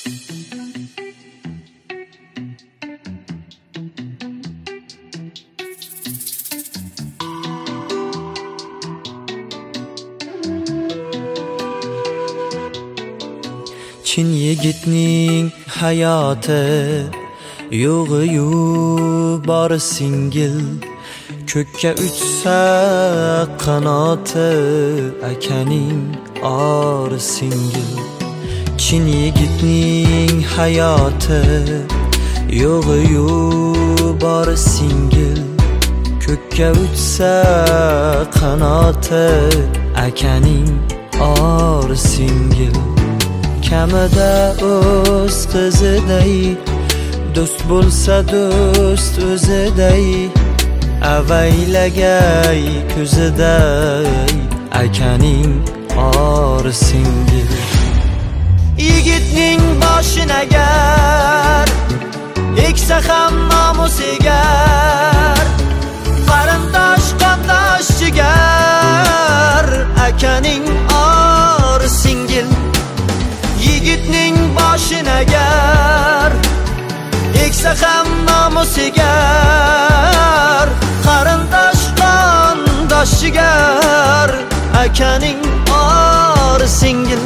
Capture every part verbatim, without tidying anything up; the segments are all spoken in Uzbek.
Chin yigitning hayoti yo'g'i-yu bori singil, ko'kka uchsa qanoti akaning ori singil. Chin yigitning hayoti yo'g'i-yu bori singil, ko'kka uchsa qanoti akaning ori singil. Kamida o'z qiziday, do'st bo'lsa do'st o'ziday, avaylagay ko'ziday akaning ori singil. Yigitning boshini agar eksa ham nomus egar, qarindosh qondosh jigar akaning ori singil. Yigitning boshini agar eksa ham nomus egar, qarindosh qondosh jigar akaning ori singil.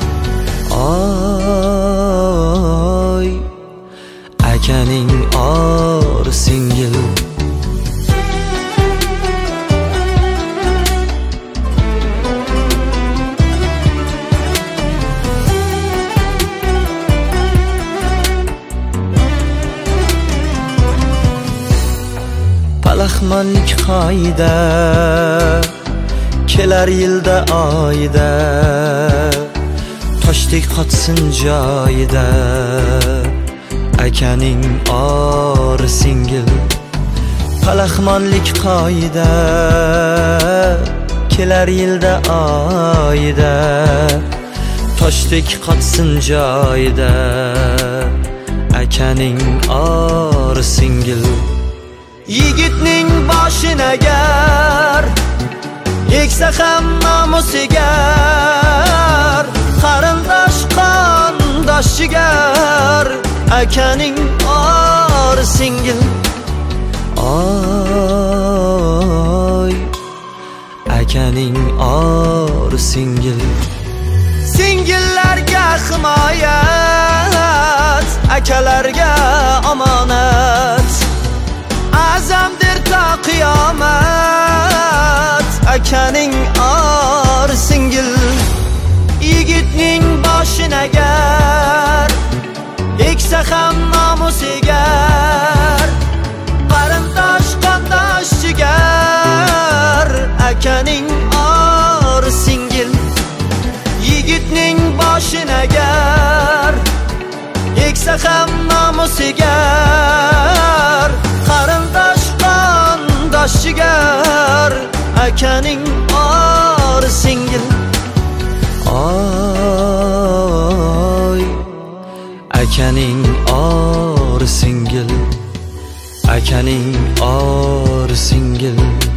Oy akaning ori singil. Palaxmonlik qoida kelar yilda oyda, toshdek qotsin joyida akaning ori singil. Palaxmonlik qoida kelar yilda oyda, toshdek qotsin joyida akaning ori singil. Yigitning boshini agar eksa ham nomus egar, qarindosh qondosh jigar akaning ori singil. Oy akaning ori singil. Singillarga himoyat, akalarga omonat, azamdir ta qiyomat akaning ori singil. Yigitning boshini agar eksa ham nomus egar, qarindosh qondosh jigar akaning ori singil. Yigitning boshini agar eksa ham nomus egar, qarindosh qondosh jigar akaning ori singil. Oy akaning ori singil, akaning ori singil.